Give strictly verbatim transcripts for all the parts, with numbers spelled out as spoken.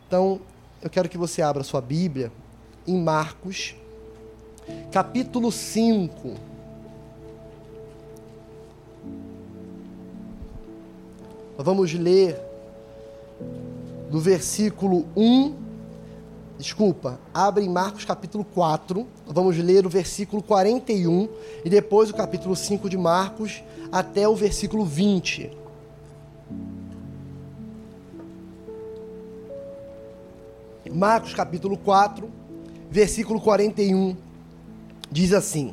Então, eu quero que você abra sua Bíblia em Marcos, capítulo cinco. Nós vamos ler do versículo um, desculpa, abre em Marcos capítulo quatro, nós vamos ler o versículo quarenta e um e depois o capítulo cinco de Marcos até o versículo vinte. Marcos capítulo quatro, versículo quarenta e um, diz assim: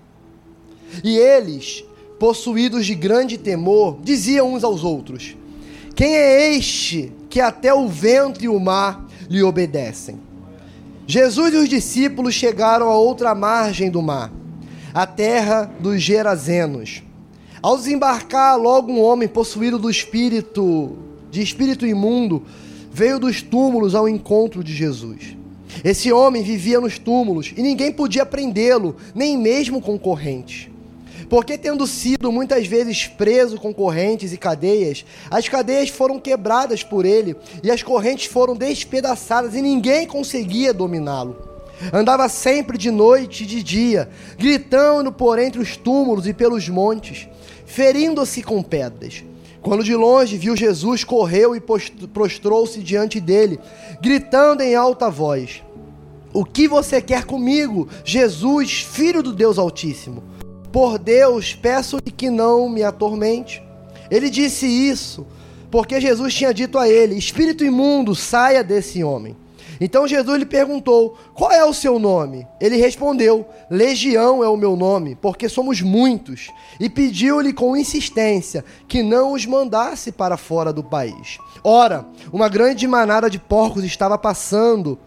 E eles, possuídos de grande temor, diziam uns aos outros: Quem é este que até o vento e o mar lhe obedecem? Jesus e os discípulos chegaram à outra margem do mar, a terra dos Gerazenos. Ao desembarcar, logo um homem possuído do espírito, de espírito imundo, veio dos túmulos ao encontro de Jesus. Esse homem vivia nos túmulos e ninguém podia prendê-lo, nem mesmo com correntes. Porque, tendo sido muitas vezes preso com correntes e cadeias, as cadeias foram quebradas por ele e as correntes foram despedaçadas e ninguém conseguia dominá-lo. Andava sempre de noite e de dia, gritando por entre os túmulos e pelos montes, ferindo-se com pedras. Quando de longe viu Jesus, correu e prostrou-se diante dele, gritando em alta voz: O que você quer comigo, Jesus, Filho do Deus Altíssimo? Por Deus, peço-lhe que não me atormente. Ele disse isso porque Jesus tinha dito a ele: Espírito imundo, saia desse homem. Então Jesus lhe perguntou: Qual é o seu nome? Ele respondeu: Legião é o meu nome, porque somos muitos. E pediu-lhe com insistência que não os mandasse para fora do país. Ora, uma grande manada de porcos estava passando,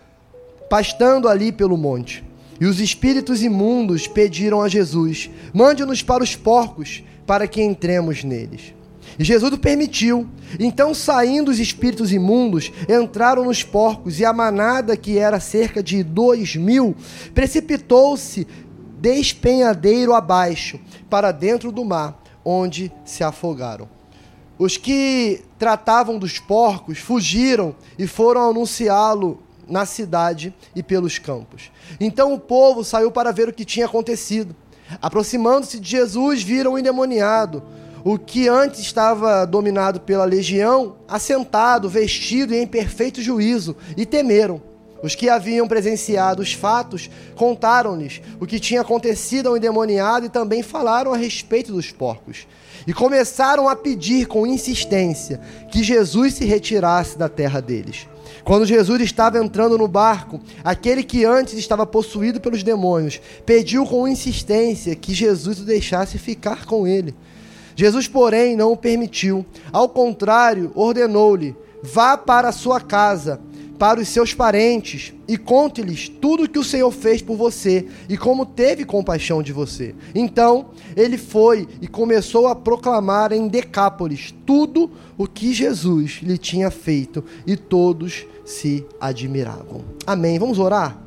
pastando ali pelo monte. E os espíritos imundos pediram a Jesus: Mande-nos para os porcos, para que entremos neles. E Jesus o permitiu. Então, saindo os espíritos imundos, entraram nos porcos, e a manada, que era cerca de dois mil, precipitou-se despenhadeiro abaixo, para dentro do mar, onde se afogaram. Os que tratavam dos porcos fugiram e foram anunciá-lo na cidade e pelos campos. Então o povo saiu para ver o que tinha acontecido. Aproximando-se de Jesus, viram o endemoniado, o que antes estava dominado pela legião, assentado, vestido e em perfeito juízo, e temeram. Os que haviam presenciado os fatos contaram-lhes o que tinha acontecido ao endemoniado e também falaram a respeito dos porcos. E começaram a pedir com insistência que Jesus se retirasse da terra deles. Quando Jesus estava entrando no barco, aquele que antes estava possuído pelos demônios pediu com insistência que Jesus o deixasse ficar com ele. Jesus, porém, não o permitiu. Ao contrário, ordenou-lhe: Vá para a sua casa, para os seus parentes, e conte-lhes tudo o que o Senhor fez por você e como teve compaixão de você. Então, ele foi e começou a proclamar em Decápolis tudo o que Jesus lhe tinha feito, e todos se admiravam. Amém. Vamos orar?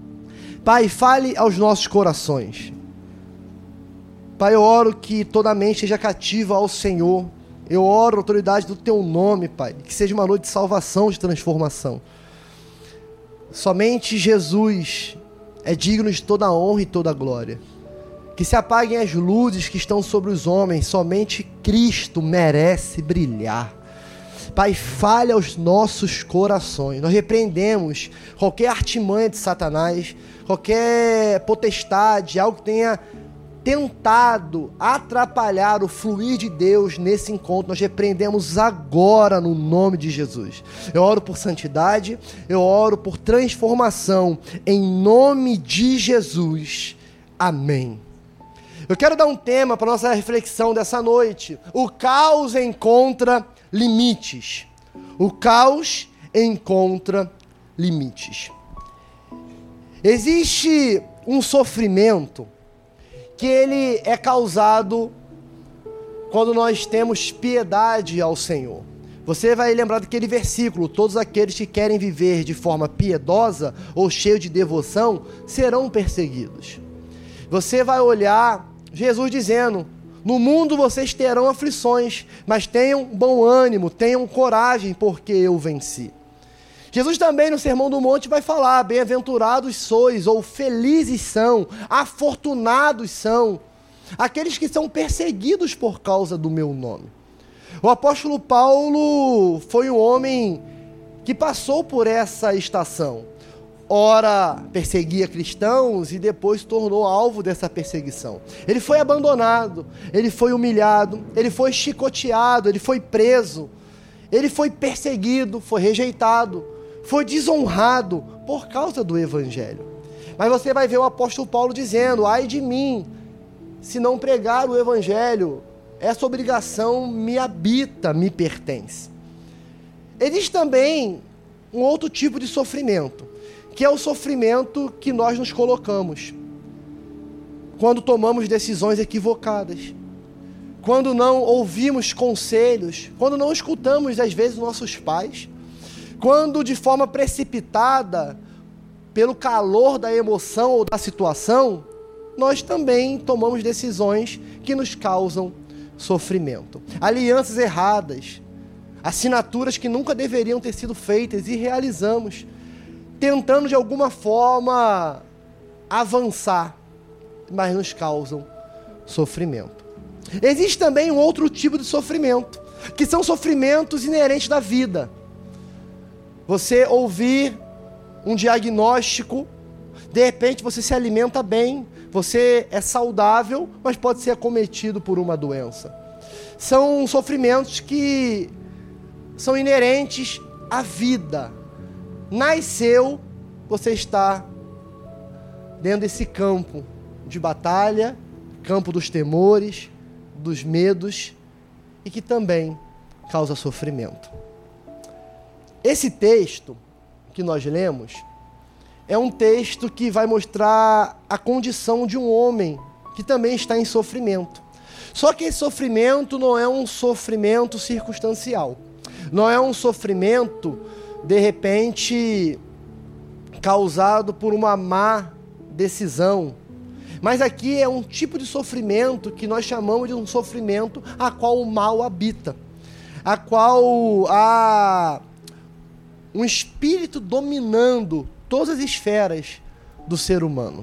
Pai, fale aos nossos corações. Pai, eu oro que toda mente seja cativa ao Senhor. Eu oro a autoridade do Teu nome, Pai, que seja uma noite de salvação, de transformação. Somente Jesus é digno de toda a honra e toda a glória. Que se apaguem as luzes que estão sobre os homens, somente Cristo merece brilhar. Pai, fale aos nossos corações. Nós repreendemos qualquer artimanha de Satanás, qualquer potestade, algo que tenha tentado atrapalhar o fluir de Deus nesse encontro. Nós repreendemos agora no nome de Jesus. Eu oro por santidade, eu oro por transformação, em nome de Jesus. Amém. Eu quero dar um tema para a nossa reflexão dessa noite. O caos encontra limites. O caos encontra limites. Existe um sofrimento que ele é causado quando nós temos piedade ao Senhor. Você vai lembrar daquele versículo: todos aqueles que querem viver de forma piedosa ou cheio de devoção serão perseguidos. Você vai olhar Jesus dizendo: no mundo vocês terão aflições, mas tenham bom ânimo, tenham coragem, porque eu venci. Jesus também no Sermão do Monte vai falar: bem-aventurados sois, ou felizes são, afortunados são, aqueles que são perseguidos por causa do meu nome. O apóstolo Paulo foi um homem que passou por essa estação. Ora perseguia cristãos e depois tornou alvo dessa perseguição. Ele foi abandonado, ele foi humilhado, ele foi chicoteado, ele foi preso, ele foi perseguido, foi rejeitado, foi desonrado por causa do evangelho. Mas você vai ver o apóstolo Paulo dizendo: ai de mim, se não pregar o evangelho, essa obrigação me habita, me pertence. Existe também um outro tipo de sofrimento, que é o sofrimento que nós nos colocamos quando tomamos decisões equivocadas, quando não ouvimos conselhos, quando não escutamos às vezes nossos pais, quando de forma precipitada, pelo calor da emoção ou da situação, nós também tomamos decisões que nos causam sofrimento. Alianças erradas, assinaturas que nunca deveriam ter sido feitas e realizamos, tentando de alguma forma avançar, mas nos causam sofrimento. Existe também um outro tipo de sofrimento, que são sofrimentos inerentes da vida. Você ouvir um diagnóstico, de repente você se alimenta bem, você é saudável, mas pode ser acometido por uma doença. São sofrimentos que são inerentes à vida. Nasceu, você está dentro desse campo de batalha, campo dos temores, dos medos, e que também causa sofrimento. Esse texto que nós lemos é um texto que vai mostrar a condição de um homem que também está em sofrimento. Só que esse sofrimento não é um sofrimento circunstancial. Não é um sofrimento, de repente, causado por uma má decisão. Mas aqui é um tipo de sofrimento que nós chamamos de um sofrimento a qual o mal habita. A qual há um espírito dominando todas as esferas do ser humano.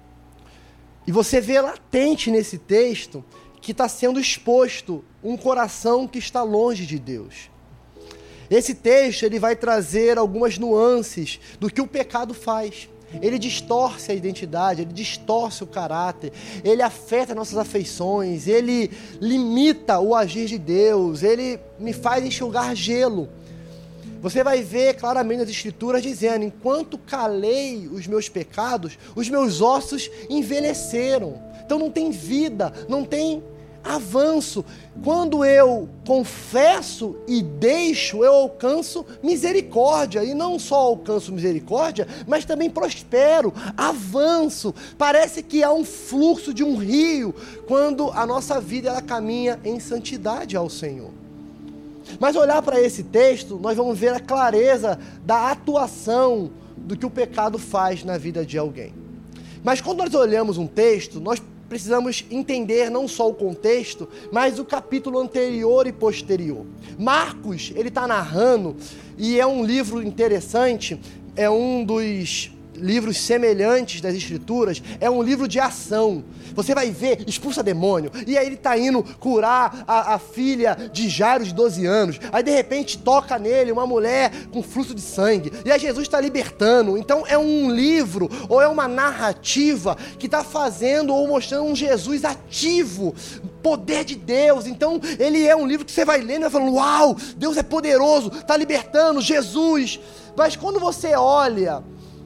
E você vê latente nesse texto que está sendo exposto um coração que está longe de Deus. Esse texto ele vai trazer algumas nuances do que o pecado faz. Ele distorce a identidade, ele distorce o caráter, ele afeta nossas afeições, ele limita o agir de Deus, ele me faz enxugar gelo. Você vai ver claramente nas Escrituras dizendo: enquanto calei os meus pecados, os meus ossos envelheceram. Então não tem vida, não tem avanço. Quando eu confesso e deixo, eu alcanço misericórdia. E não só alcanço misericórdia, mas também prospero, avanço. Parece que há um fluxo de um rio quando a nossa vida ela caminha em santidade ao Senhor. Mas olhar para esse texto, nós vamos ver a clareza da atuação do que o pecado faz na vida de alguém. Mas quando nós olhamos um texto, nós precisamos entender não só o contexto, mas o capítulo anterior e posterior. Marcos, ele está narrando, e é um livro interessante, é um dos livros semelhantes das Escrituras, é um livro de ação. Você vai ver, expulsa demônio, e aí ele está indo curar a, a filha de Jairo de doze anos, aí de repente toca nele uma mulher com fluxo de sangue, e aí Jesus está libertando. Então é um livro, ou é uma narrativa, que está fazendo ou mostrando um Jesus ativo, poder de Deus. Então ele é um livro que você vai lendo e vai falando: uau, Deus é poderoso, está libertando, Jesus. Mas quando você olha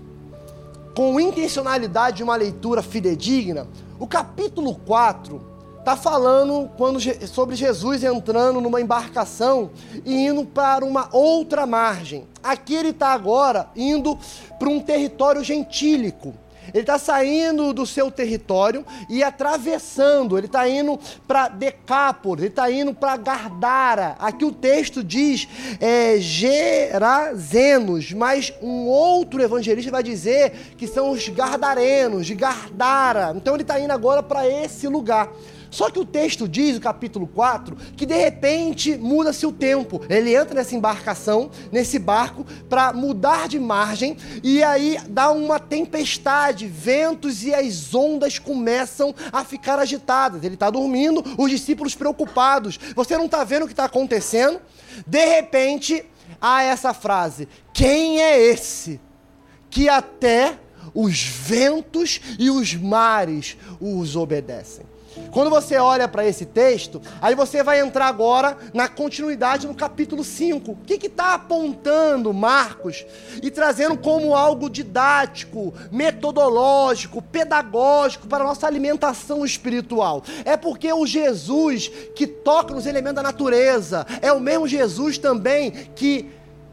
com intencionalidade de uma leitura fidedigna, o capítulo quatro está falando quando, sobre Jesus entrando numa embarcação e indo para uma outra margem. Aqui ele está agora indo para um território gentílico. Ele está saindo do seu território e atravessando, ele está indo para Decápolis, ele está indo para Gardara. Aqui o texto diz é, Gerazenos, mas um outro evangelista vai dizer que são os Gardarenos, de Gardara. Então ele está indo agora para esse lugar. Só que o texto diz, o capítulo quatro, que de repente muda-se o tempo. Ele entra nessa embarcação, nesse barco, para mudar de margem, e aí dá uma tempestade, ventos e as ondas começam a ficar agitadas. Ele está dormindo, os discípulos preocupados. Você não está vendo o que está acontecendo? De repente, há essa frase: quem é esse que até os ventos e os mares os obedecem? Quando você olha para esse texto, aí você vai entrar agora na continuidade no capítulo cinco. O que está apontando Marcos e trazendo como algo didático, metodológico, pedagógico para a nossa alimentação espiritual? É porque o Jesus que toca nos elementos da natureza é o mesmo Jesus também que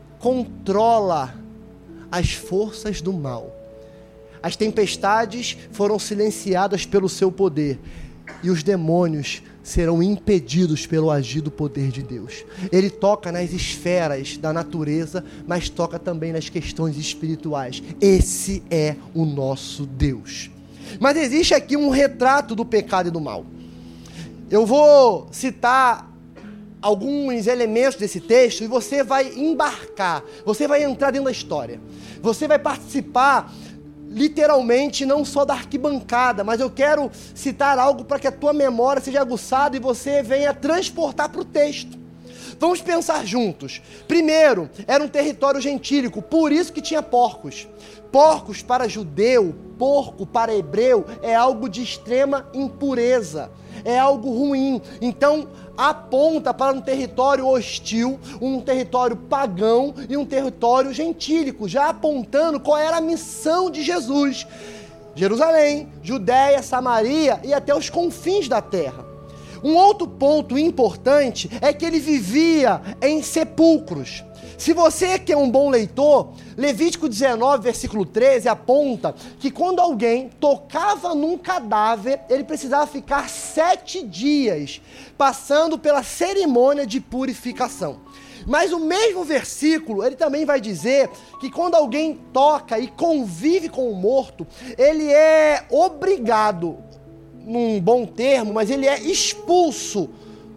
controla as forças do mal. As tempestades foram silenciadas pelo seu poder. E os demônios serão impedidos pelo agir do poder de Deus. Ele toca nas esferas da natureza, mas toca também nas questões espirituais. Esse é o nosso Deus. Mas existe aqui um retrato do pecado e do mal. Eu vou citar alguns elementos desse texto e você vai embarcar, você vai entrar dentro da história. Você vai participar literalmente, não só da arquibancada, mas eu quero citar algo para que a tua memória seja aguçada e você venha transportar para o texto. Vamos pensar juntos. Primeiro, era um território gentílico, por isso que tinha porcos. Porcos para judeu, porco para hebreu, é algo de extrema impureza, é algo ruim. Então, aponta para um território hostil, um território pagão e um território gentílico, já apontando qual era a missão de Jesus. Jerusalém, Judéia, Samaria e até os confins da terra. Um outro ponto importante é que ele vivia em sepulcros. Se você que é um bom leitor, Levítico dezenove, versículo treze, aponta que quando alguém tocava num cadáver, ele precisava ficar sete dias passando pela cerimônia de purificação. Mas o mesmo versículo, ele também vai dizer que quando alguém toca e convive com o morto, ele é obrigado, num bom termo, mas ele é expulso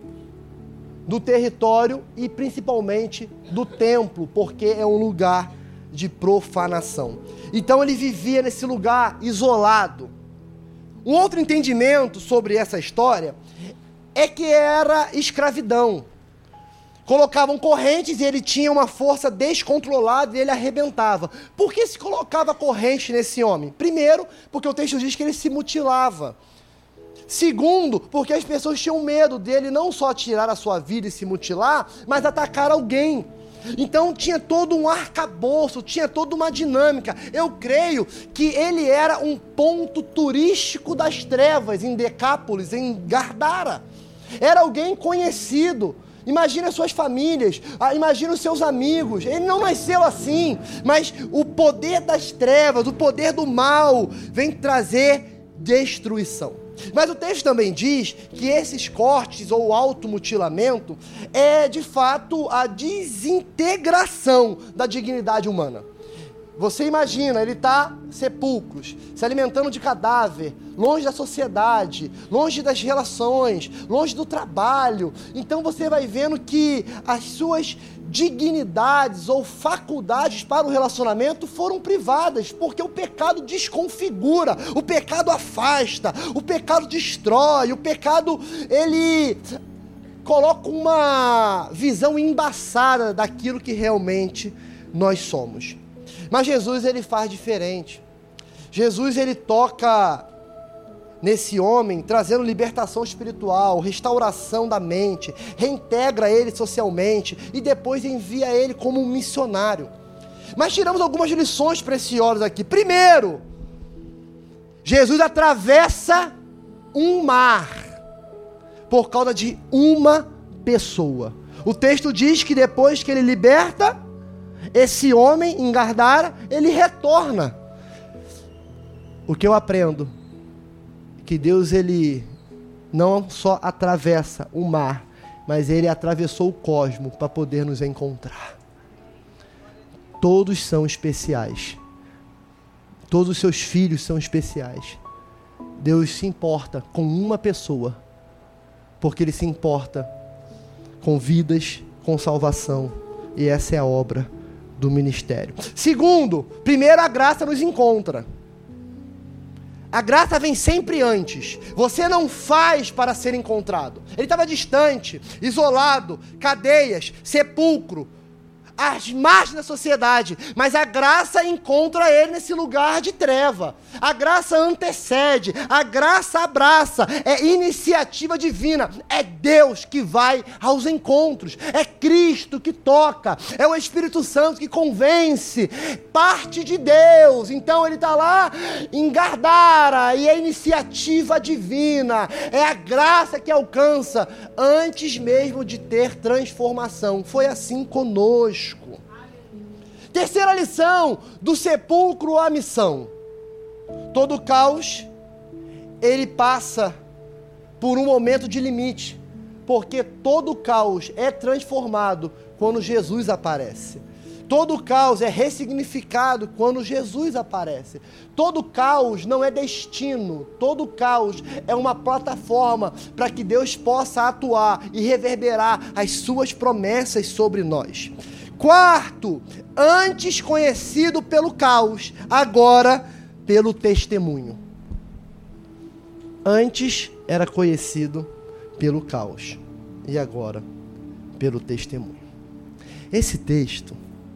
do território e principalmente do templo, porque é um lugar de profanação. Então ele vivia nesse lugar isolado. Um outro entendimento sobre essa história é que era escravidão. Colocavam correntes e ele tinha uma força descontrolada e ele arrebentava. Por que se colocava corrente nesse homem? Primeiro, porque o texto diz que ele se mutilava. Segundo, porque as pessoas tinham medo dele não só tirar a sua vida e se mutilar, mas atacar alguém. Então tinha todo um arcabouço, tinha toda uma dinâmica. Eu creio que ele era um ponto turístico das trevas em Decápolis, em Gardara. Era alguém conhecido. Imagina as suas famílias, imagina os seus amigos. Ele não nasceu assim, mas o poder das trevas, o poder do mal vem trazer destruição. Mas o texto também diz que esses cortes ou automutilamento é de fato a desintegração da dignidade humana. Você imagina, ele está sepulcros, se alimentando de cadáver, longe da sociedade, longe das relações, longe do trabalho. Então você vai vendo que as suas dignidades ou faculdades para o relacionamento foram privadas, porque o pecado desconfigura, o pecado afasta, o pecado destrói, o pecado, ele coloca uma visão embaçada daquilo que realmente nós somos. Mas Jesus, ele faz diferente. Jesus, ele toca nesse homem, trazendo libertação espiritual, restauração da mente, reintegra ele socialmente e depois envia ele como um missionário. Mas tiramos algumas lições preciosas aqui. Primeiro, Jesus atravessa um mar por causa de uma pessoa. O texto diz que depois que ele liberta esse homem em Gardara, ele retorna. O que eu aprendo? Que Deus, ele não só atravessa o mar, mas ele atravessou o cosmo para poder nos encontrar. Todos são especiais. Todos os seus filhos são especiais. Deus se importa com uma pessoa porque Ele se importa com vidas, com salvação, e essa é a obra do ministério. Segundo, primeiro a graça nos encontra. A graça vem sempre antes. Você não faz para ser encontrado. Ele estava distante, isolado, cadeias, sepulcro, às margens da sociedade, mas a graça encontra ele nesse lugar de treva. A graça antecede, a graça abraça, é iniciativa divina, é Deus que vai aos encontros, é Cristo que toca, é o Espírito Santo que convence, parte de Deus. Então ele está lá em Gardara, e é iniciativa divina, é a graça que alcança antes mesmo de ter transformação. Foi assim conosco. Terceira lição, do sepulcro à missão. Todo caos, ele passa por um momento de limite, porque todo caos é transformado quando Jesus aparece. Todo caos é ressignificado quando Jesus aparece. Todo caos não é destino, todo caos é uma plataforma para que Deus possa atuar e reverberar as suas promessas sobre nós. Quarto, antes conhecido pelo caos, agora pelo testemunho. Antes era conhecido pelo caos e agora pelo testemunho. Esse texto,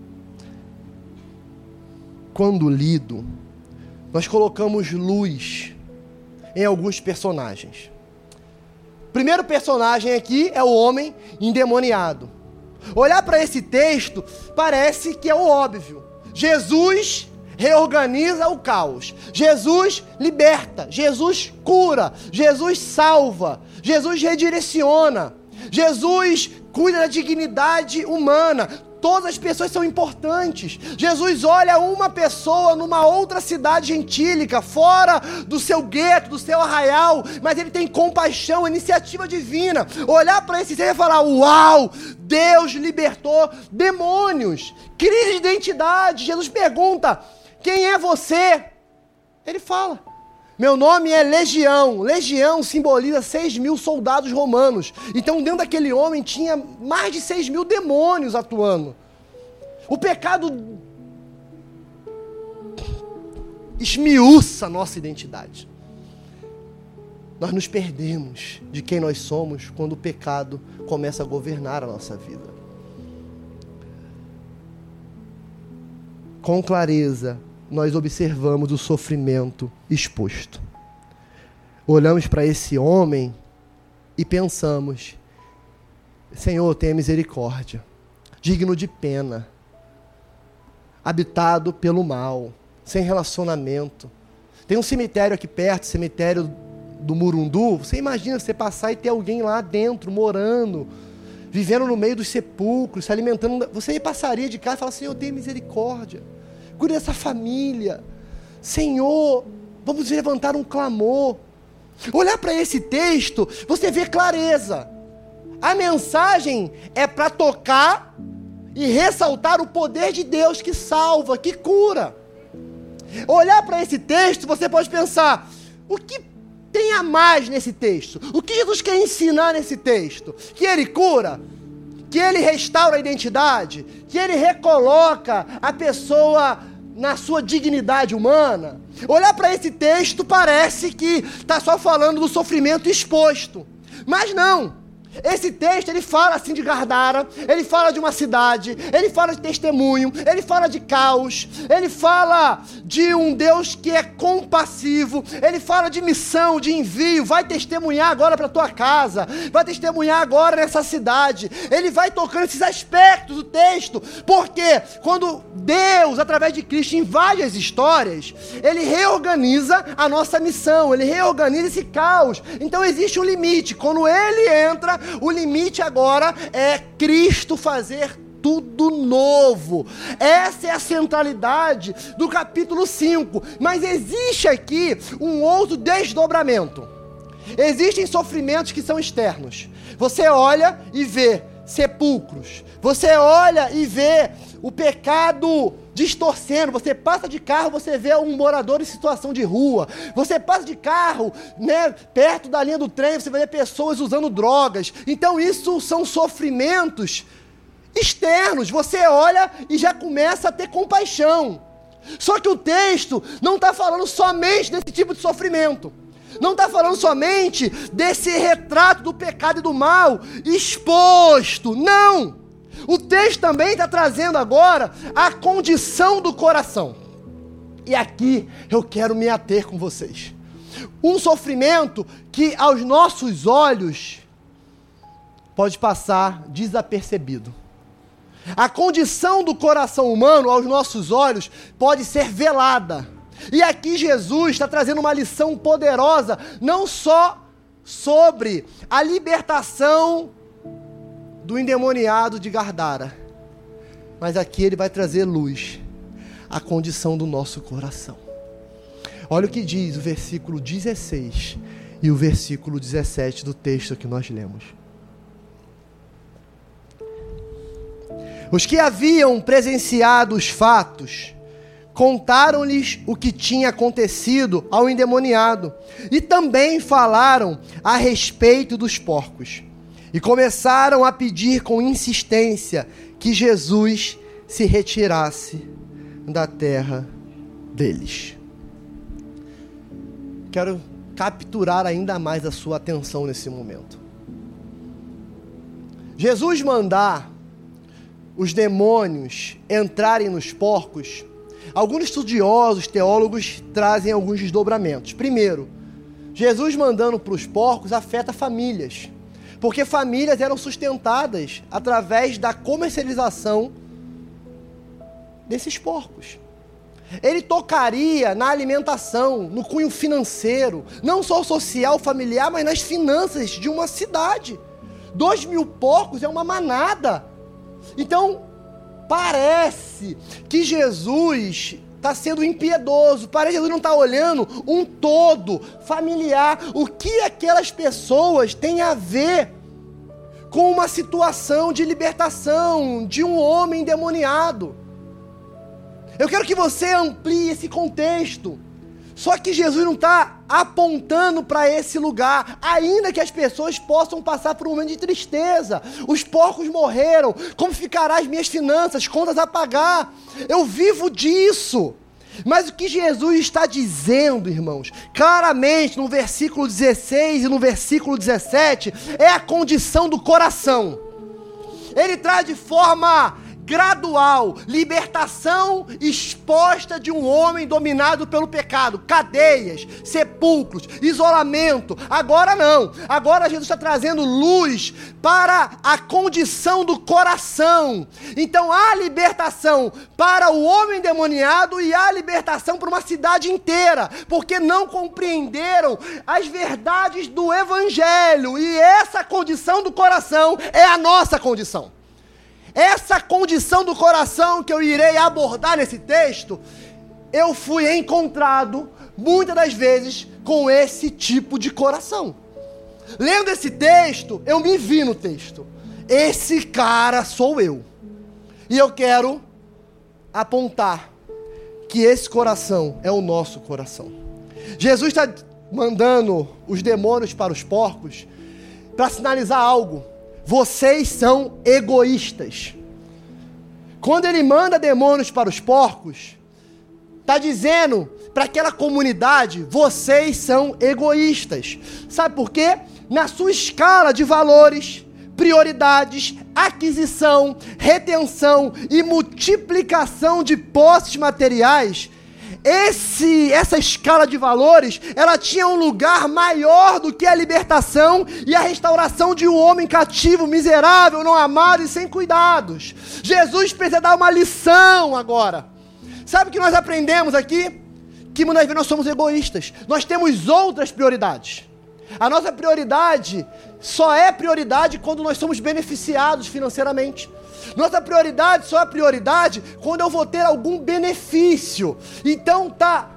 quando lido, nós colocamos luz em alguns personagens. O primeiro personagem aqui é o homem endemoniado. Olhar para esse texto parece que é o óbvio. Jesus reorganiza o caos. Jesus liberta. Jesus cura. Jesus salva. Jesus redireciona. Jesus cuida da dignidade humana. Todas as pessoas são importantes. Jesus olha uma pessoa numa outra cidade gentílica, fora do seu gueto, do seu arraial, mas ele tem compaixão, iniciativa divina. Olhar para esse ser e falar: uau, Deus libertou demônios. Crise de identidade. Jesus pergunta: quem é você? Ele fala: meu nome é Legião. Legião simboliza seis mil soldados romanos. Então dentro daquele homem tinha mais de seis mil demônios atuando. O pecado esmiuça a nossa identidade. Nós nos perdemos de quem nós somos quando o pecado começa a governar a nossa vida. Com clareza, nós observamos o sofrimento exposto. Olhamos para esse homem e pensamos: Senhor, tenha misericórdia, digno de pena, habitado pelo mal, sem relacionamento. Tem um cemitério aqui perto, cemitério do Murundu. Você imagina você passar e ter alguém lá dentro, morando, vivendo no meio dos sepulcros, se alimentando. Você passaria de casa e falaria: Senhor, tenha misericórdia, cuide dessa família. Senhor, vamos levantar um clamor. Olhar para esse texto, você vê clareza. A mensagem é para tocar e ressaltar o poder de Deus que salva, que cura. Olhar para esse texto, você pode pensar: o que tem a mais nesse texto? O que Jesus quer ensinar nesse texto? Que Ele cura? Que Ele restaura a identidade? Que Ele recoloca a pessoa na sua dignidade humana? Olhar para esse texto parece que está só falando do sofrimento exposto. Mas não. Esse texto, ele fala assim de Gardara, ele fala de uma cidade, ele fala de testemunho, ele fala de caos, ele fala de um Deus que é compassivo, ele fala de missão, de envio. Vai testemunhar agora para a tua casa, vai testemunhar agora nessa cidade. Ele vai tocando esses aspectos do texto, porque quando Deus, através de Cristo, invade as histórias, Ele reorganiza a nossa missão, Ele reorganiza esse caos. Então existe um limite. Quando Ele entra, o limite agora é Cristo fazer tudo novo. Essa é a centralidade do capítulo cinco. Mas existe aqui um outro desdobramento. Existem sofrimentos que são externos. Você olha e vê sepulcros. Você olha e vê o pecado distorcendo. Você passa de carro, você vê um morador em situação de rua. Você passa de carro, né, perto da linha do trem, você vai ver pessoas usando drogas. Então isso são sofrimentos externos. Você olha e já começa a ter compaixão. Só que o texto não está falando somente desse tipo de sofrimento. Não está falando somente desse retrato do pecado e do mal exposto. Não! O texto também está trazendo agora a condição do coração. E aqui eu quero me ater com vocês. Um sofrimento que aos nossos olhos pode passar desapercebido. A condição do coração humano aos nossos olhos pode ser velada. E aqui Jesus está trazendo uma lição poderosa, não só sobre a libertação do endemoniado de Gadara, mas aqui ele vai trazer luz à condição do nosso coração. Olha o que diz o versículo dezesseis e o versículo dezessete do texto que nós lemos. Os que haviam presenciado os fatos contaram-lhes o que tinha acontecido ao endemoniado e também falaram a respeito dos porcos. E começaram a pedir com insistência que Jesus se retirasse da terra deles. Quero capturar ainda mais a sua atenção nesse momento. Jesus mandar os demônios entrarem nos porcos, alguns estudiosos, teólogos, trazem alguns desdobramentos. Primeiro, Jesus mandando para os porcos afeta famílias, porque famílias eram sustentadas através da comercialização desses porcos. Ele tocaria na alimentação, no cunho financeiro, não só social, familiar, mas nas finanças de uma cidade. Dois mil porcos é uma manada. Então, parece que Jesus está sendo impiedoso, parece que Jesus não está olhando um todo familiar. O que aquelas pessoas têm a ver com uma situação de libertação de um homem endemoniado? Eu quero que você amplie esse contexto. Só que Jesus não está apontando para esse lugar, ainda que as pessoas possam passar por um momento de tristeza. Os porcos morreram, como ficarão as minhas finanças, contas a pagar? Eu vivo disso. Mas o que Jesus está dizendo, irmãos, claramente no versículo dezesseis e no versículo dezessete, é a condição do coração. Ele traz de forma gradual, libertação exposta de um homem dominado pelo pecado, cadeias, sepulcros, isolamento. Agora não, agora Jesus está trazendo luz para a condição do coração. Então há libertação para o homem endemoniado e há libertação para uma cidade inteira, porque não compreenderam as verdades do evangelho, e essa condição do coração é a nossa condição. Essa condição do coração que eu irei abordar nesse texto, eu fui encontrado muitas das vezes com esse tipo de coração. Lendo esse texto, eu me vi no texto. Esse cara sou eu. E eu quero apontar que esse coração é o nosso coração. Jesus está mandando os demônios para os porcos para sinalizar algo. Vocês são egoístas. Quando ele manda demônios para os porcos, está dizendo para aquela comunidade, vocês são egoístas. Sabe por quê? Na sua escala de valores, prioridades, aquisição, retenção e multiplicação de posses materiais, Esse, essa escala de valores, ela tinha um lugar maior do que a libertação e a restauração de um homem cativo, miserável, não amado e sem cuidados. Jesus precisa dar uma lição agora. Sabe o que nós aprendemos aqui? Que muitas vezes nós somos egoístas. Nós temos outras prioridades. A nossa prioridade só é prioridade quando nós somos beneficiados financeiramente. Nossa prioridade só é prioridade quando eu vou ter algum benefício. Então tá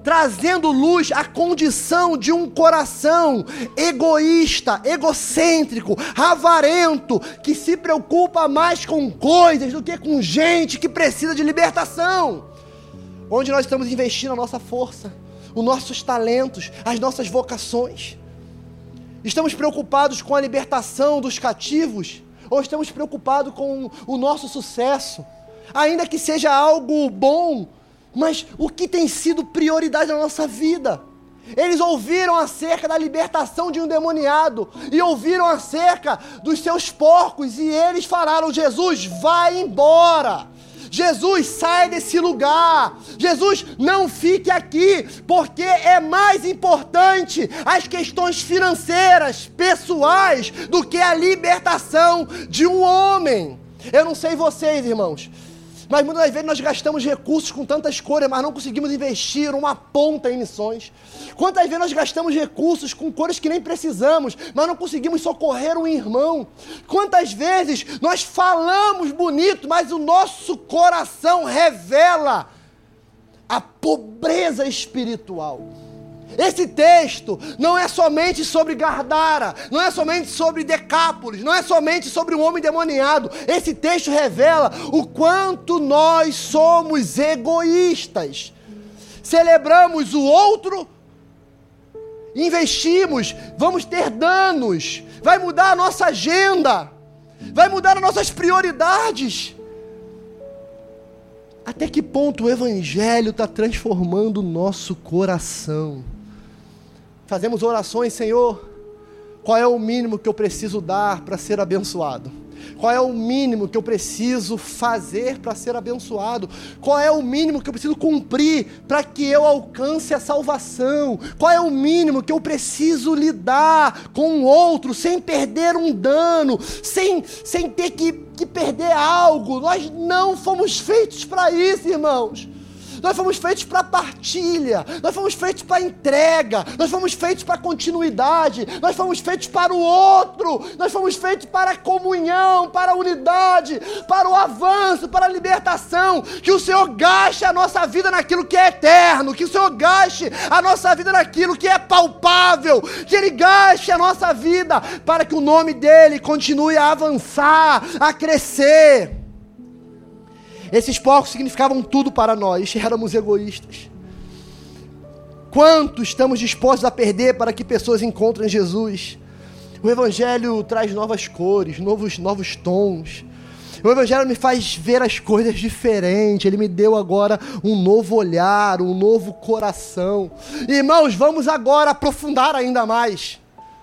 trazendo luz à condição de um coração egoísta, egocêntrico, avarento, que se preocupa mais com coisas do que com gente que precisa de libertação. Onde nós estamos investindo a nossa força, os nossos talentos, as nossas vocações? Estamos preocupados com a libertação dos cativos? Ou estamos preocupados com o nosso sucesso? Ainda que seja algo bom, mas o que tem sido prioridade na nossa vida? Eles ouviram acerca da libertação de um endemoniado, e ouviram acerca dos seus porcos, e eles falaram: Jesus, vai embora. Jesus, sai desse lugar. Jesus, não fique aqui, porque é mais importante as questões financeiras, pessoais, do que a libertação de um homem. Eu não sei vocês, irmãos, mas muitas vezes nós gastamos recursos com tantas coisas, mas não conseguimos investir uma ponta em missões. Quantas vezes nós gastamos recursos com coisas que nem precisamos, mas não conseguimos socorrer um irmão? Quantas vezes nós falamos bonito, mas o nosso coração revela a pobreza espiritual? Esse texto não é somente sobre Gardara, não é somente sobre Decápolis, não é somente sobre um homem endemoniado. Esse texto revela o quanto nós somos egoístas. Celebramos o outro, investimos, vamos ter danos, vai mudar a nossa agenda, vai mudar as nossas prioridades. Até que ponto o Evangelho está transformando o nosso coração? Fazemos orações: Senhor, qual é o mínimo que eu preciso dar para ser abençoado? Qual é o mínimo que eu preciso fazer para ser abençoado? Qual é o mínimo que eu preciso cumprir para que eu alcance a salvação? Qual é o mínimo que eu preciso lidar com o outro sem perder um dano, sem, sem ter que, que perder algo? Nós não fomos feitos para isso, irmãos. Nós fomos feitos para partilha, nós fomos feitos para entrega, nós fomos feitos para continuidade, nós fomos feitos para o outro, nós fomos feitos para a comunhão, para a unidade, para o avanço, para a libertação. Que o Senhor gaste a nossa vida naquilo que é eterno, que o Senhor gaste a nossa vida naquilo que é palpável, que Ele gaste a nossa vida para que o nome dEle continue a avançar, a crescer. Esses porcos significavam tudo para nós, éramos egoístas. Quanto estamos dispostos a perder para que pessoas encontrem Jesus? O Evangelho traz novas cores, novos, novos tons. O Evangelho me faz ver as coisas diferentes. Ele me deu agora um novo olhar, um novo coração. Irmãos, vamos agora aprofundar ainda mais.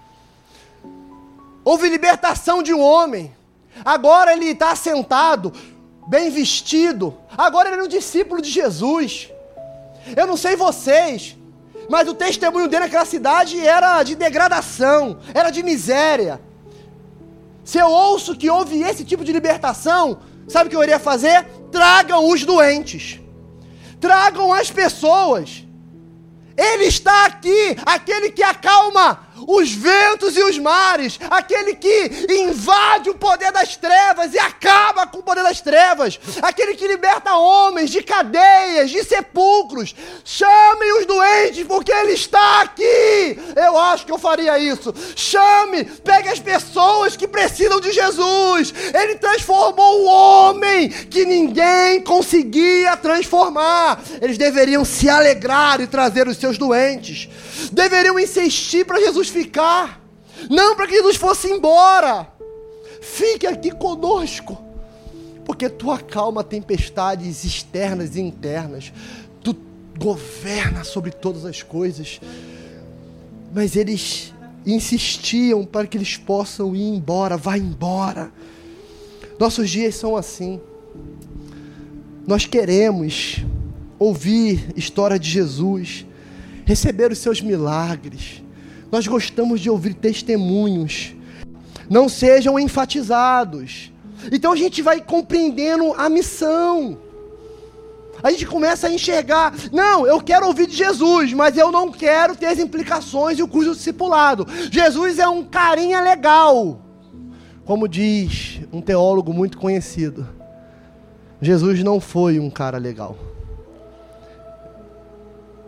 Houve libertação de um homem. Agora ele está sentado, bem vestido. Agora ele é um discípulo de Jesus. Eu não sei vocês, mas o testemunho dele naquela cidade era de degradação, era de miséria. Se eu ouço que houve esse tipo de libertação, sabe o que eu iria fazer? Tragam os doentes, tragam as pessoas. Ele está aqui, aquele que acalma os ventos e os mares, aquele que invade o poder das trevas e acaba com o poder das trevas, aquele que liberta homens de cadeias, de sepulcros. Chamem os doentes, porque Ele está aqui. Eu acho que eu faria isso. Chame, pegue as pessoas que precisam de Jesus. Ele transformou o homem que ninguém conseguia transformar. Eles deveriam se alegrar e trazer os seus doentes. Deveriam insistir para Jesus ficar, não para que Jesus fosse embora. Fique aqui conosco, porque Tu acalma tempestades externas e internas, Tu governa sobre todas as coisas. Mas eles insistiam para que eles possam ir embora. Vai embora. Nossos dias são assim. Nós queremos ouvir história de Jesus, receber os seus milagres. Nós gostamos de ouvir testemunhos. Não sejam enfatizados. Então a gente vai compreendendo a missão. A gente começa a enxergar, não, eu quero ouvir de Jesus, mas eu não quero ter as implicações e o custo do discipulado. Jesus é um carinha legal. Como diz um teólogo muito conhecido, Jesus não foi um cara legal.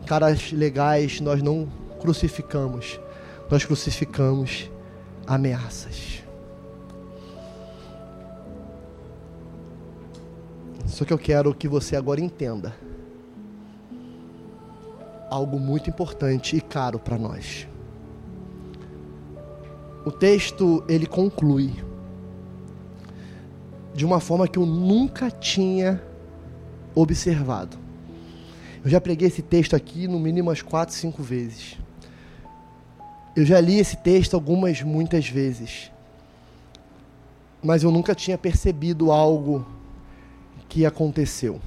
caras legais nós não crucificamos. Nós crucificamos ameaças. Só que eu quero que você agora entenda algo muito importante e caro para nós. O texto, ele conclui de uma forma que eu nunca tinha observado. Eu já preguei esse texto aqui no mínimo umas quatro, cinco vezes. Eu já li esse texto algumas, muitas vezes. Mas eu nunca tinha percebido algo que aconteceu.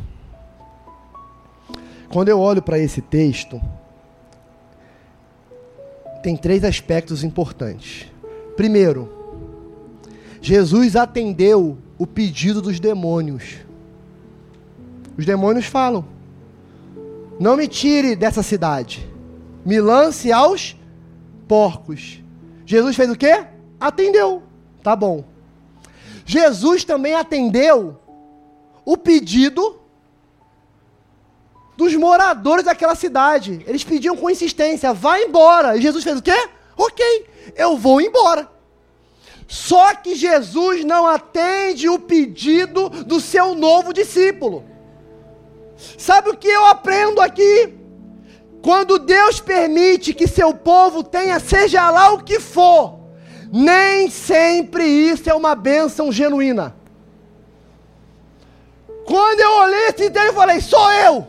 Quando eu olho para esse texto, tem três aspectos importantes. Primeiro, Jesus atendeu o pedido dos demônios. Os demônios falam: não me tire dessa cidade, me lance aos porcos. Jesus fez o quê? Atendeu. Tá bom. Jesus também atendeu o pedido dos moradores daquela cidade. Eles pediam com insistência: vai embora. E Jesus fez o quê? Ok, eu vou embora. Só que Jesus não atende o pedido do seu novo discípulo. Sabe o que eu aprendo aqui? Quando Deus permite que seu povo tenha, seja lá o que for, nem sempre isso é uma bênção genuína. Quando eu olhei esse texto, eu falei: sou eu.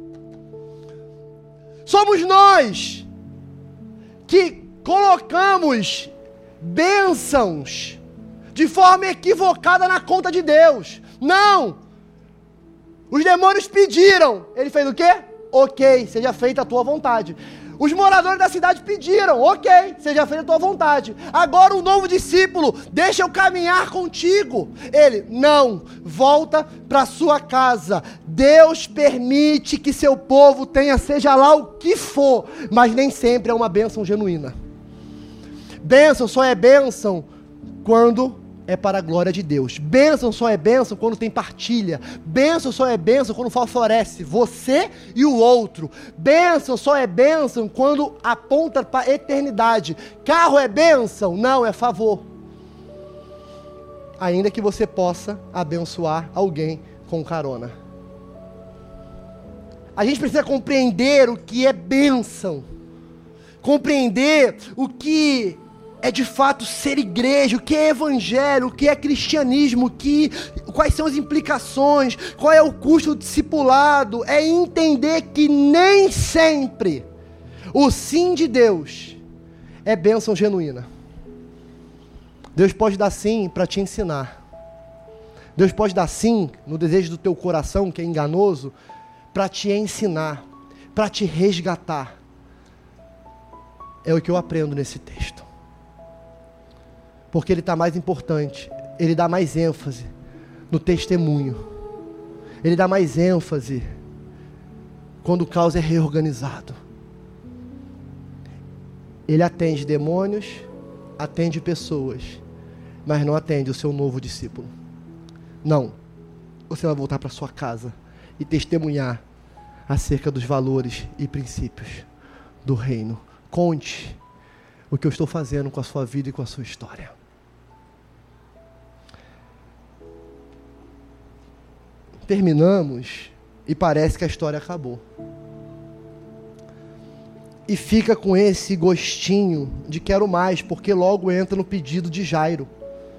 Somos nós que colocamos bênçãos de forma equivocada na conta de Deus. Não! Os demônios pediram. Ele fez o quê? Ok, seja feita a tua vontade. Os moradores da cidade pediram. Ok, seja feita a tua vontade. Agora o novo discípulo: deixa eu caminhar contigo. Ele: não, volta para sua casa. Deus permite que seu povo tenha, seja lá o que for, mas nem sempre é uma bênção genuína. Bênção só é bênção quando é para a glória de Deus. Bênção só é bênção quando tem partilha. Bênção só é bênção quando favorece você e o outro. Bênção só é bênção quando aponta para a eternidade. Carro é bênção? Não, é favor. Ainda que você possa abençoar alguém com carona. A gente precisa compreender o que é bênção. Compreender o que é de fato ser igreja, o que é evangelho, o que é cristianismo, o que, quais são as implicações, qual é o custo do discipulado. É entender que nem sempre o sim de Deus é bênção genuína. Deus pode dar sim para te ensinar. Deus pode dar sim no desejo do teu coração, que é enganoso, para te ensinar, para te resgatar. É o que eu aprendo nesse texto. Porque ele está mais importante, ele dá mais ênfase no testemunho. Ele dá mais ênfase quando o caos é reorganizado. Ele atende demônios, atende pessoas, mas não atende o seu novo discípulo. Não, você vai voltar para sua casa e testemunhar acerca dos valores e princípios do reino. Conte o que eu estou fazendo com a sua vida e com a sua história. Terminamos e parece que a história acabou. E fica com esse gostinho de quero mais, porque logo entra no pedido de Jairo.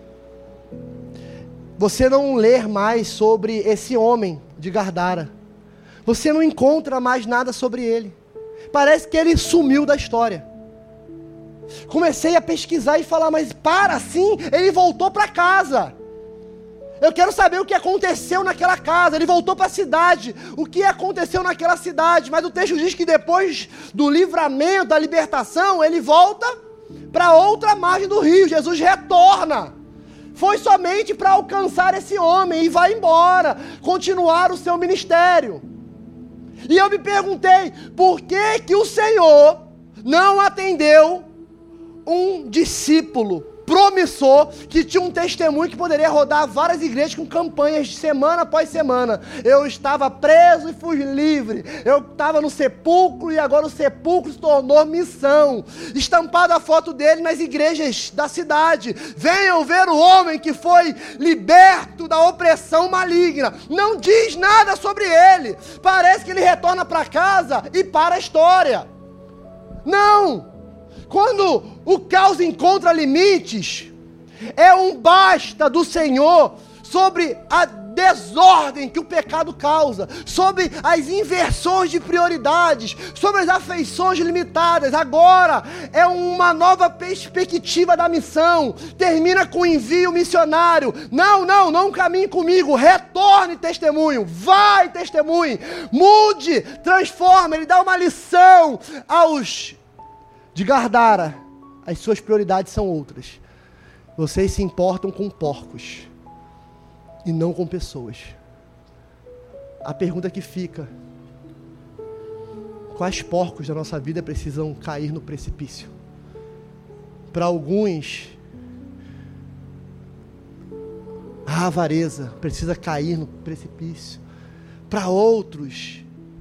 Você não lê mais sobre esse homem de Gadara. Você não encontra mais nada sobre ele. Parece que ele sumiu da história. Comecei a pesquisar e falar, mas para assim, ele voltou para casa. Eu quero saber o que aconteceu naquela casa. Ele voltou para a cidade. O que aconteceu naquela cidade? Mas o texto diz que depois do livramento, da libertação, ele volta para outra margem do rio. Jesus retorna. Foi somente para alcançar esse homem e vai embora, continuar o seu ministério. E eu me perguntei, por que que o Senhor não atendeu um discípulo promissor, que tinha um testemunho que poderia rodar várias igrejas com campanhas de semana após semana. Eu estava preso e fui livre. Eu estava no sepulcro e agora o sepulcro se tornou missão. Estampada a foto dele nas igrejas da cidade. Venham ver o homem que foi liberto da opressão maligna. Não diz nada sobre ele. Parece que ele retorna para casa e para a história. Não! Quando o caos encontra limites, é um basta do Senhor sobre a desordem que o pecado causa, sobre as inversões de prioridades, sobre as afeições limitadas. Agora é uma nova perspectiva da missão. Termina com o envio missionário. Não, não, não caminhe comigo. Retorne, testemunho. Vai, testemunhe. Mude, transforma. Ele dá uma lição aos de Gadara. As suas prioridades são outras. Vocês se importam com porcos e não com pessoas. A pergunta que fica: quais porcos da nossa vida precisam cair no precipício? Para alguns, a avareza precisa cair no precipício. Para outros,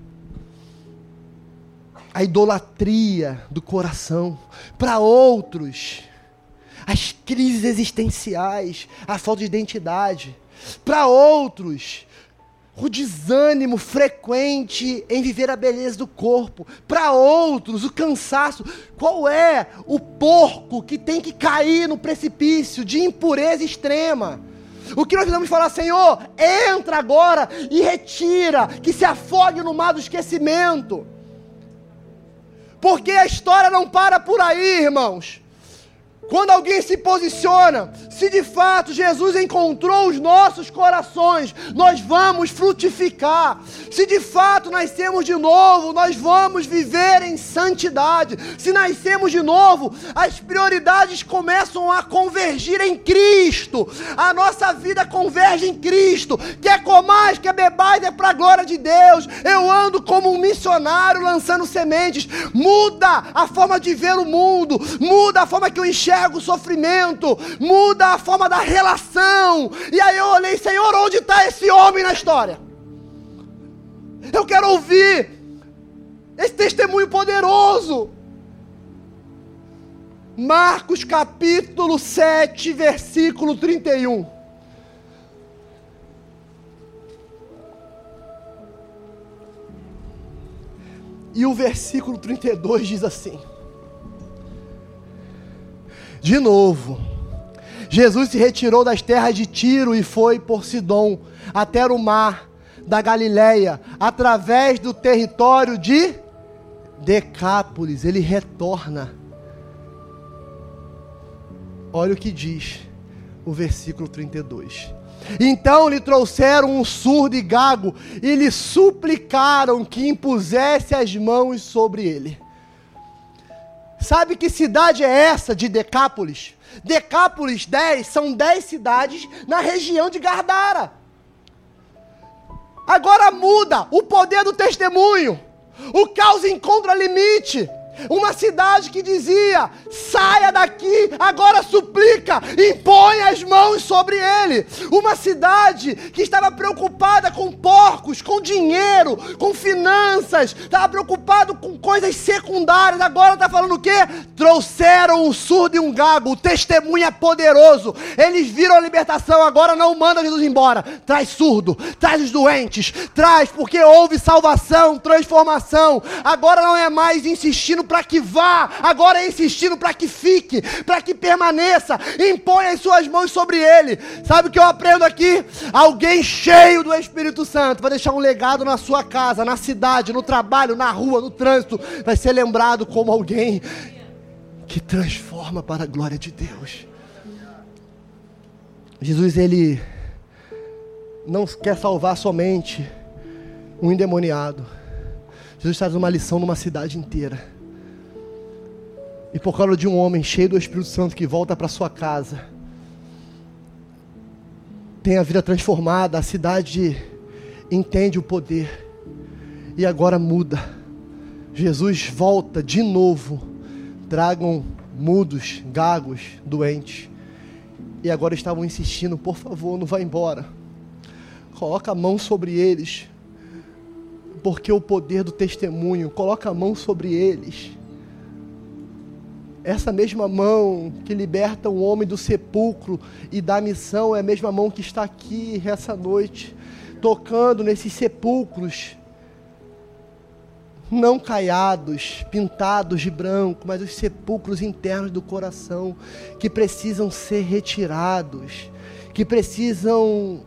a idolatria do coração. Para outros, as crises existenciais, a falta de identidade. Para outros, o desânimo frequente em viver a beleza do corpo. Para outros, o cansaço. Qual é o porco que tem que cair no precipício de impureza extrema? O que nós precisamos falar: Senhor, entra agora e retira, que se afogue no mar do esquecimento. Porque a história não para por aí, irmãos. Quando alguém se posiciona, se de fato Jesus encontrou os nossos corações, nós vamos frutificar. Se de fato nascemos de novo, nós vamos viver em santidade. Se nascemos de novo, as prioridades começam a convergir em Cristo. A nossa vida converge em Cristo. Quer comais, quer bebais, é para a glória de Deus. Eu ando como um missionário lançando sementes. Muda a forma de ver o mundo. Muda a forma que eu enxergo o sofrimento, muda a forma da relação. E aí eu olhei: Senhor, onde está esse homem na história? Eu quero ouvir esse testemunho poderoso. Marcos capítulo sete, versículo trinta e um. E o versículo trinta e dois diz assim: de novo, Jesus se retirou das terras de Tiro e foi por Sidom, até o mar da Galileia, através do território de Decápolis. Ele retorna. Olha o que diz o versículo trinta e dois. Então lhe trouxeram um surdo e gago e lhe suplicaram que impusesse as mãos sobre ele. Sabe que cidade é essa de Decápolis? Decápolis dez, são dez cidades na região de Gadara. Agora muda o poder do testemunho. O caos encontra limite. Uma cidade que dizia: saia daqui, agora suplica, impõe as mãos sobre ele. Uma cidade que estava preocupada com porcos, com dinheiro, com finanças, estava preocupado com coisas secundárias. Agora está falando o quê? Trouxeram um surdo e um gago. O testemunho é poderoso. Eles viram a libertação. Agora não manda Jesus embora. Traz surdo, traz os doentes, traz, porque houve salvação, transformação. Agora não é mais insistindo para que vá, agora é insistindo para que fique, para que permaneça. Impõe as suas mãos sobre ele. Sabe o que eu aprendo aqui? Alguém cheio do Espírito Santo vai deixar um legado na sua casa, na cidade, no trabalho, na rua, no trânsito. Vai ser lembrado como alguém que transforma para a glória de Deus. Jesus, ele não quer salvar somente um endemoniado. Jesus traz uma lição numa cidade inteira. E por causa de um homem cheio do Espírito Santo que volta para sua casa, tem a vida transformada, a cidade entende o poder e agora muda. Jesus volta de novo. Tragam mudos, gagos, doentes. e agora estavam insistindo, por favor, não vá embora. Coloca a mão sobre eles, porque o poder do testemunho, coloca a mão sobre eles. Essa mesma mão que liberta um homem do sepulcro e da missão é a mesma mão que está aqui essa noite, tocando nesses sepulcros, não caiados, pintados de branco, mas os sepulcros internos do coração, que precisam ser retirados, que precisam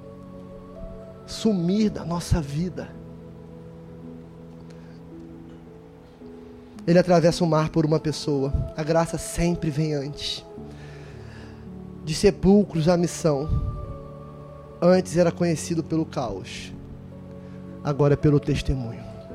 sumir da nossa vida. Ele atravessa o mar por uma pessoa. A graça sempre vem antes. De sepulcros à missão. Antes era conhecido pelo caos. Agora é pelo testemunho.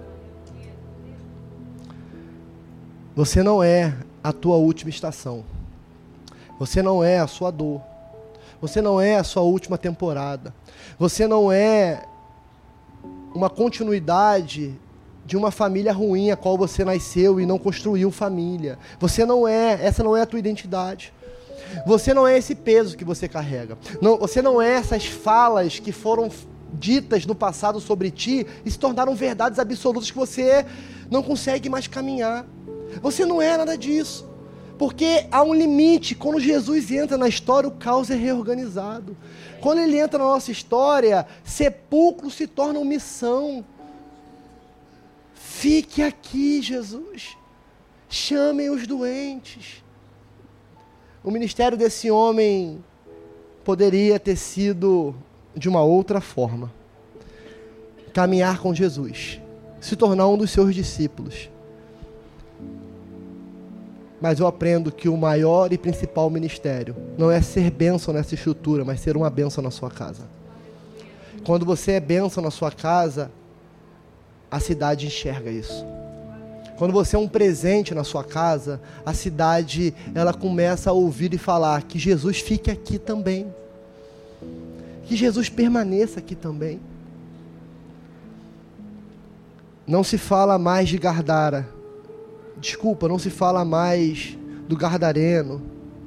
Você não é a tua última estação. Você não é a sua dor. Você não é a sua última temporada. Você não é uma continuidade de uma família ruim a qual você nasceu e não construiu família. Você não é, essa não é a tua identidade. Você não é esse peso que você carrega. Não, você não é essas falas que foram ditas no passado sobre ti e se tornaram verdades absolutas que você não consegue mais caminhar. Você não é nada disso. Porque há um limite. Quando Jesus entra na história, o caos é reorganizado. Quando ele entra na nossa história, sepulcro se torna missão. Fique aqui, Jesus. Chamem os doentes. O ministério desse homem poderia ter sido de uma outra forma. Caminhar com Jesus. Se tornar um dos seus discípulos. Mas eu aprendo que o maior e principal ministério não é ser bênção nessa estrutura, mas ser uma bênção na sua casa. Quando você é bênção na sua casa, a cidade enxerga isso. Quando você é um presente na sua casa, a cidade, ela começa a ouvir e falar que Jesus fique aqui também. Que Jesus permaneça aqui também. Não se fala mais de Gardara. Desculpa, não se fala mais do Gadareno.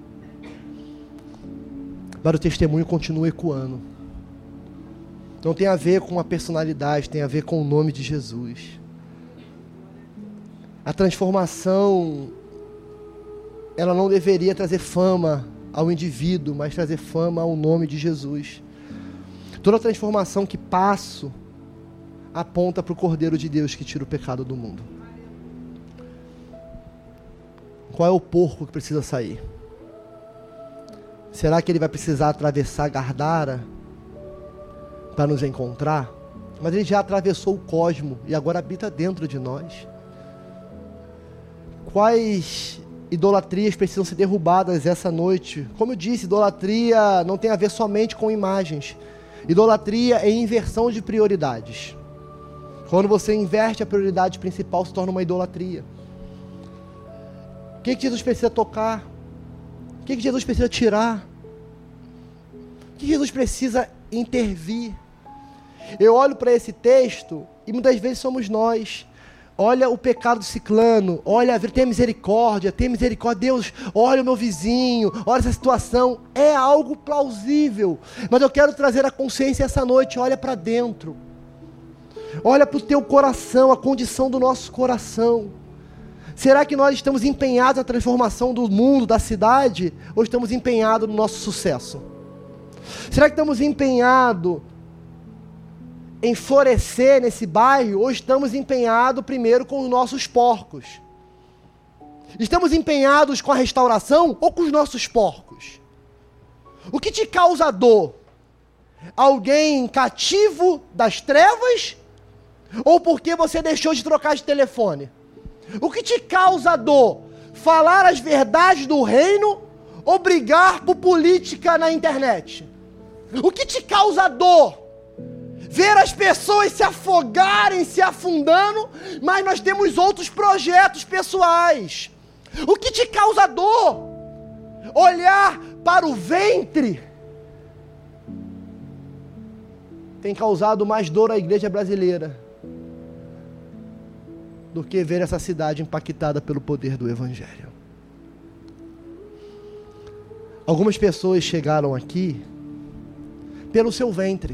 Mas o testemunho continua ecoando. Não tem a ver com a personalidade, tem a ver com o nome de Jesus. A transformação, ela não deveria trazer fama ao indivíduo, mas trazer fama ao nome de Jesus. Toda transformação que passo aponta para o Cordeiro de Deus que tira o pecado do mundo. Qual é o porco que precisa sair? Será que ele vai precisar atravessar Gardara para nos encontrar? Mas ele já atravessou o cosmo e agora habita dentro de nós. Quais idolatrias precisam ser derrubadas essa noite? Como eu disse, idolatria não tem a ver somente com imagens. Idolatria é inversão de prioridades. Quando você inverte a prioridade principal, se torna uma idolatria. O que, que Jesus precisa tocar? O que, que Jesus precisa tirar? O que Jesus precisa intervir? Eu olho para esse texto e muitas vezes somos nós. Olha o pecado do ciclano, olha, tem misericórdia, tem misericórdia, Deus, olha o meu vizinho, olha essa situação, é algo plausível, mas eu quero trazer a consciência essa noite, olha para dentro, olha para o teu coração, a condição do nosso coração. Será que nós estamos empenhados na transformação do mundo, da cidade, ou estamos empenhados no nosso sucesso? Será que estamos empenhados em florescer nesse bairro, ou estamos empenhados primeiro com os nossos porcos? Estamos empenhados com a restauração ou com os nossos porcos? O que te causa dor? Alguém cativo das trevas? Ou porque você deixou de trocar de telefone? O que te causa dor? Falar as verdades do reino ou brigar por política na internet? O que te causa dor? Ver as pessoas se afogarem, se afundando, mas nós temos outros projetos pessoais. O que te causa dor? Olhar para o ventre tem causado mais dor à igreja brasileira do que ver essa cidade impactada pelo poder do Evangelho. Algumas pessoas chegaram aqui pelo seu ventre.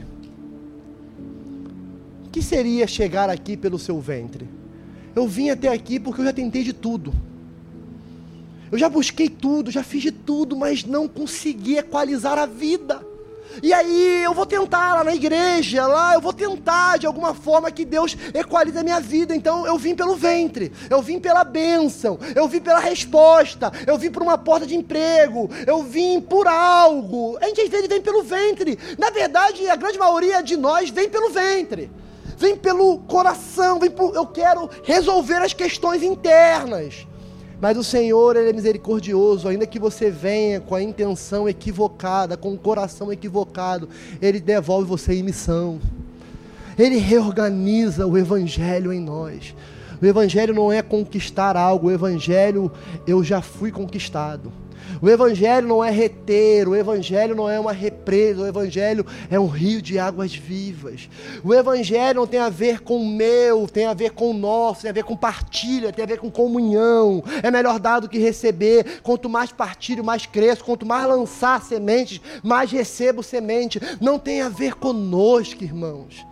O que seria chegar aqui pelo seu ventre? Eu vim até aqui porque eu já tentei de tudo. Eu já busquei tudo, já fiz de tudo, mas não consegui equalizar a vida. E aí eu vou tentar lá na igreja, lá eu vou tentar de alguma forma que Deus equalize a minha vida. Então eu vim pelo ventre, eu vim pela bênção, eu vim pela resposta, eu vim por uma porta de emprego, eu vim por algo. A gente às vezes vem pelo ventre. Na verdade, a grande maioria de nós vem pelo ventre. Vem pelo coração, vem por, eu quero resolver as questões internas. Mas o Senhor, Ele é misericordioso, ainda que você venha com a intenção equivocada, com o coração equivocado, Ele devolve você em missão. Ele reorganiza o Evangelho em nós. O Evangelho não é conquistar algo, o Evangelho, eu já fui conquistado. O Evangelho não é reter, o Evangelho não é uma represa, o Evangelho é um rio de águas vivas. O Evangelho não tem a ver com o meu, tem a ver com o nosso, tem a ver com partilha, tem a ver com comunhão. É melhor dar do que receber. Quanto mais partilho, mais cresço. Quanto mais lançar sementes, mais recebo semente. Não tem a ver conosco, irmãos.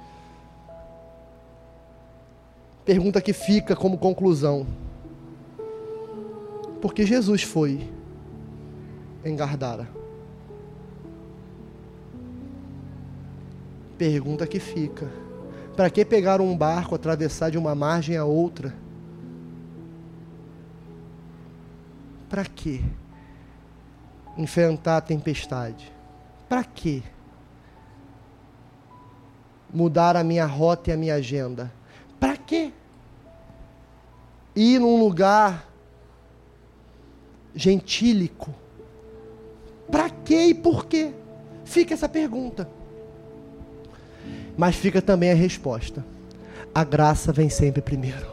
Pergunta que fica como conclusão: por que Jesus foi em Gardara? Pergunta que fica: para que pegar um barco, atravessar de uma margem a outra? Para que enfrentar a tempestade? Para que mudar a minha rota e a minha agenda? Para que ir num lugar gentílico? Para que e por quê? Fica essa pergunta. Mas fica também a resposta: a graça vem sempre primeiro.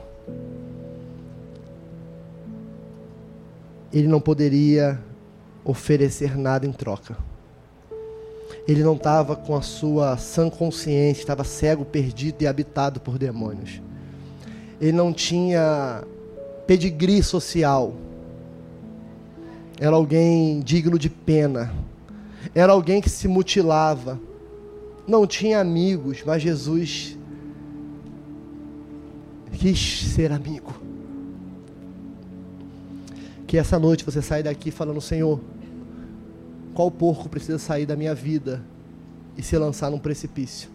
Ele não poderia oferecer nada em troca. Ele não estava com a sua sã consciência, estava cego, perdido e habitado por demônios. Ele não tinha pedigree social. Era alguém digno de pena. Era alguém que se mutilava. Não tinha amigos, mas Jesus quis ser amigo. Que essa noite você saia daqui falando: Senhor, qual porco precisa sair da minha vida e se lançar num precipício?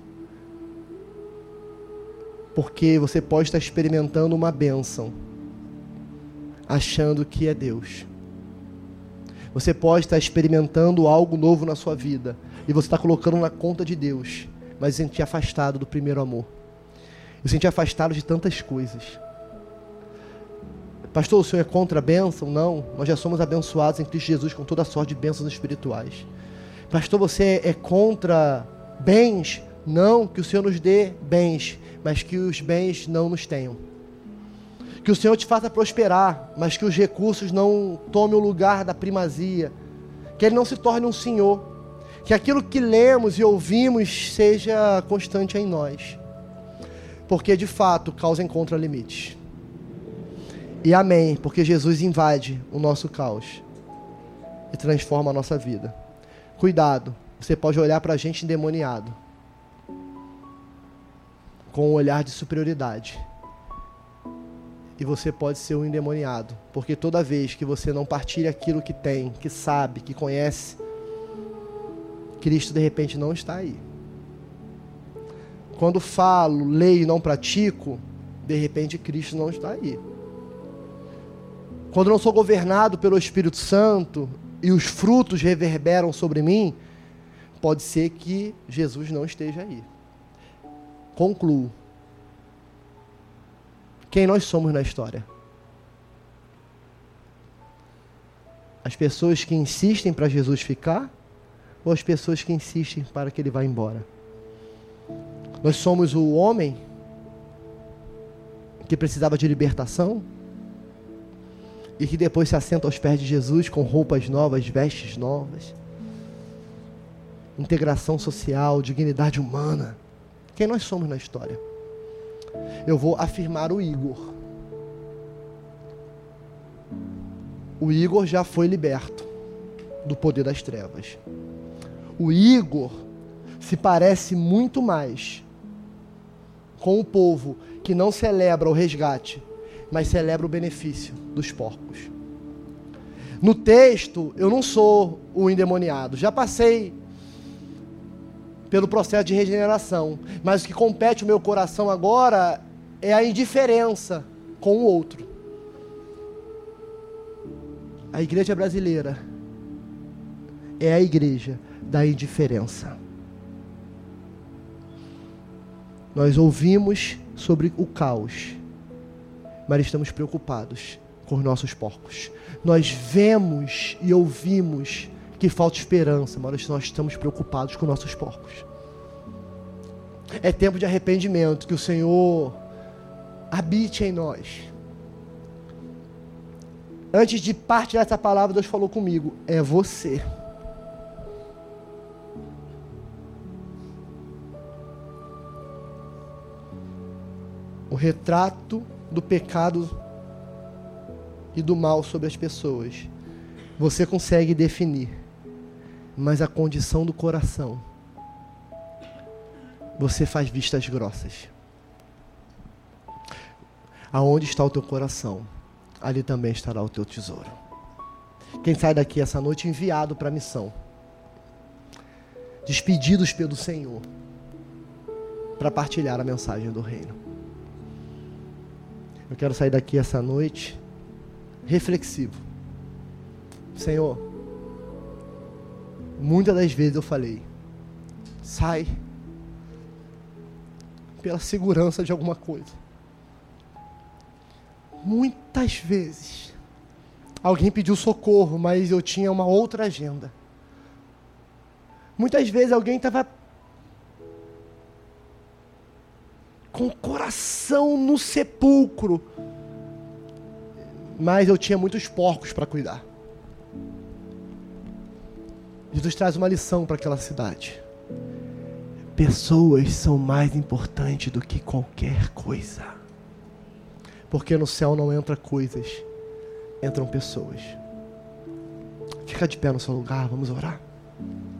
Porque você pode estar experimentando uma bênção, achando que é Deus. Você pode estar experimentando algo novo na sua vida, e você está colocando na conta de Deus, mas sentir afastado do primeiro amor. Eu senti afastado de tantas coisas. Pastor, o senhor é contra a bênção? Não, nós já somos abençoados em Cristo Jesus com toda a sorte de bênçãos espirituais. Pastor, você é contra bens? Não, que o Senhor nos dê bens, mas que os bens não nos tenham. Que o Senhor te faça prosperar, mas que os recursos não tomem o lugar da primazia. Que Ele não se torne um senhor. Que aquilo que lemos e ouvimos seja constante em nós. Porque de fato causa encontra limites. E amém, porque Jesus invade o nosso caos e transforma a nossa vida. Cuidado, você pode olhar para a gente endemoniado, com um olhar de superioridade. E você pode ser um endemoniado, porque toda vez que você não partilha aquilo que tem, que sabe, que conhece, Cristo de repente não está aí. Quando falo, leio e não pratico, de repente Cristo não está aí. Quando não sou governado pelo Espírito Santo e os frutos reverberam sobre mim, pode ser que Jesus não esteja aí. Concluo. Quem nós somos na história? As pessoas que insistem para Jesus ficar, ou as pessoas que insistem para que Ele vá embora? Nós somos o homem que precisava de libertação e que depois se assenta aos pés de Jesus com roupas novas, vestes novas, integração social, dignidade humana. Quem nós somos na história? Eu vou afirmar o Igor. O Igor já foi liberto. do poder das trevas. O Igor se parece muito mais com o povo que não celebra o resgate, mas celebra o benefício dos porcos. No texto, eu não sou o endemoniado. Já passei pelo processo de regeneração, mas o que compete ao meu coração agora é a indiferença com o outro. A igreja brasileira é a igreja da indiferença. Nós ouvimos sobre o caos, mas estamos preocupados com os nossos porcos. Nós vemos e ouvimos que falta esperança, mas nós estamos preocupados com nossos porcos. É tempo de arrependimento, que o Senhor habite em nós. Antes de partilhar essa palavra, Deus falou comigo: é você. O retrato do pecado e do mal sobre as pessoas você consegue definir, mas a condição do coração você faz vistas grossas. Aonde está o teu coração, ali também estará o teu tesouro. Quem sai daqui essa noite enviado para a missão, despedidos pelo Senhor, para partilhar a mensagem do reino. Eu quero sair daqui essa noite reflexivo. Senhor, muitas das vezes eu falei, sai pela segurança de alguma coisa. Muitas vezes alguém pediu socorro, mas eu tinha uma outra agenda. Muitas vezes alguém estava com o coração no sepulcro, mas eu tinha muitos porcos para cuidar. Jesus traz uma lição para aquela cidade. Pessoas são mais importantes do que qualquer coisa. Porque no céu não entra coisas, entram pessoas. Fica de pé no seu lugar, vamos orar.